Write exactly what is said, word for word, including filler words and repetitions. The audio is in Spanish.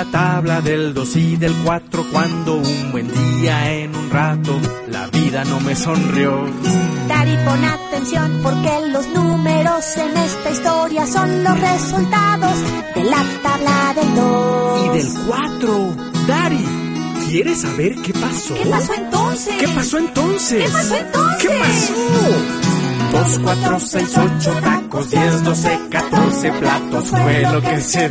la tabla del dos y del cuatro, cuando un buen día en un rato la vida no me sonrió. Dari, pon atención, porque los números en esta historia son los resultados de la tabla del dos. Y del cuatro. Dari, ¿quieres saber qué pasó? ¿Qué pasó entonces? ¿Qué pasó entonces? ¿Qué pasó entonces? ¿Qué pasó? Dos, cuatro, seis, ocho tacos, diez, doce, catorce platos fue lo que se